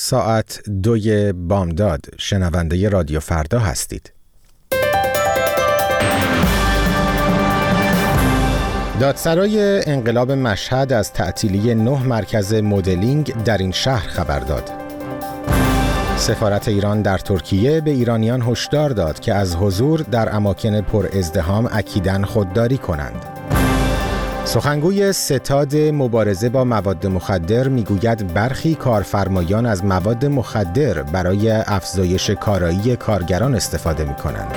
ساعت 2 بامداد شنونده رادیو فردا هستید. دادسرای انقلاب مشهد از تعطیلی 9 مرکز مدلینگ در این شهر خبر داد. سفارت ایران در ترکیه به ایرانیان هشدار داد که از حضور در اماکن پر ازدحام اکیداً خودداری کنند. سخنگوی ستاد مبارزه با مواد مخدر میگوید برخی کارفرمایان از مواد مخدر برای افزایش کارایی کارگران استفاده می‌کنند.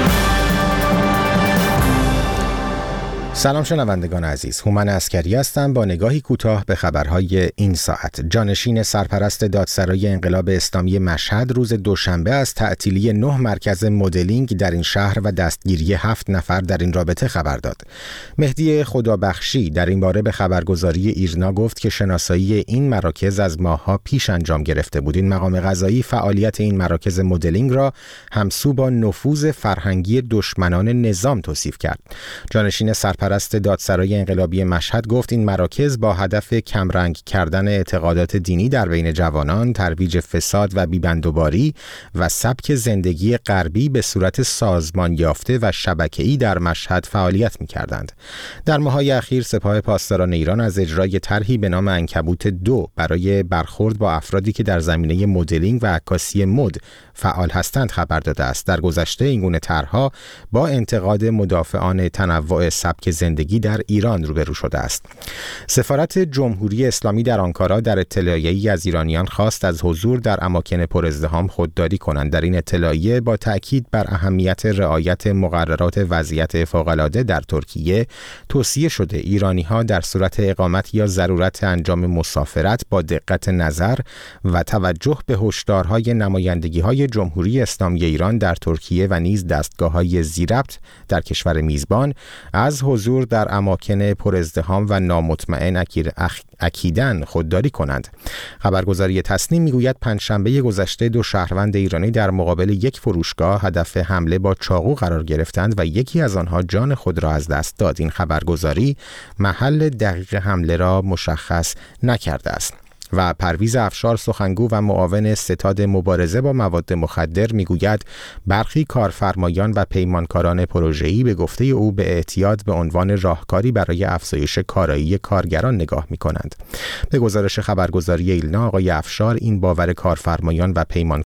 سلام شنوندگان عزیز، هومن عسکری هستم با نگاهی کوتاه به خبرهای این ساعت. جانشین سرپرست دادسرای انقلاب اسلامی مشهد روز دوشنبه از تعطیلی 9 مرکز مدلینگ در این شهر و دستگیری 7 نفر در این رابطه خبر داد. مهدی خدابخشی در این باره به خبرگزاری ایرنا گفت که شناسایی این مراکز از ماه‌ها پیش انجام گرفته بود. این مقام قضایی فعالیت این مراکز مدلینگ را همسو با نفوذ فرهنگی دشمنان نظام توصیف کرد. جانشین سرپرست دادسرای انقلابی مشهد گفت این مراکز با هدف کمرنگ کردن اعتقادات دینی در بین جوانان، ترویج فساد و بیبندوباری و سبک زندگی غربی به صورت سازمان یافته و شبکه‌ای در مشهد فعالیت می‌کردند. در ماه‌های اخیر سپاه پاسداران ایران از اجرای طرحی به نام عنکبوت 2 برای برخورد با افرادی که در زمینه مدلینگ و عکاسی مد فعال هستند خبر داده است. در گذشته این گونه طرح‌ها با انتقاد مدافعان تنوع سبک زندگی در ایران روبرو شده است. سفارت جمهوری اسلامی در آنکارا در اطلاعیه‌ای از ایرانیان خواست از حضور در اماکن پر ازدحام خودداری کنند. در این اطلاعیه با تأکید بر اهمیت رعایت مقررات وضعیت فوق‌العاده در ترکیه توصیه شده ایرانی‌ها در صورت اقامت یا ضرورت انجام مسافرت با دقت نظر و توجه به هشدارهای نمایندگی‌های جمهوری اسلامی ایران در ترکیه و نیز دستگاه‌های ذی‌ربط در کشور میزبان از حضور در اماکن پر ازدحام و نامطمئن اکیداً خودداری کنند. خبرگزاری تسنیم میگوید پنجشنبه گذشته 2 شهروند ایرانی در مقابل یک فروشگاه هدف حمله با چاقو قرار گرفتند و یکی از آنها جان خود را از دست داد. این خبرگزاری محل دقیق حمله را مشخص نکرده است. و پرویز افشار سخنگو و معاون ستاد مبارزه با مواد مخدر میگوید برخی کارفرمایان و پیمانکاران پروژه‌ای به گفته او به اعتیاد به عنوان راهکاری برای افزایش کارایی کارگران نگاه می‌کنند. به گزارش خبرگزاری ایلنا آقای افشار این باور کارفرمایان و پیمانکاران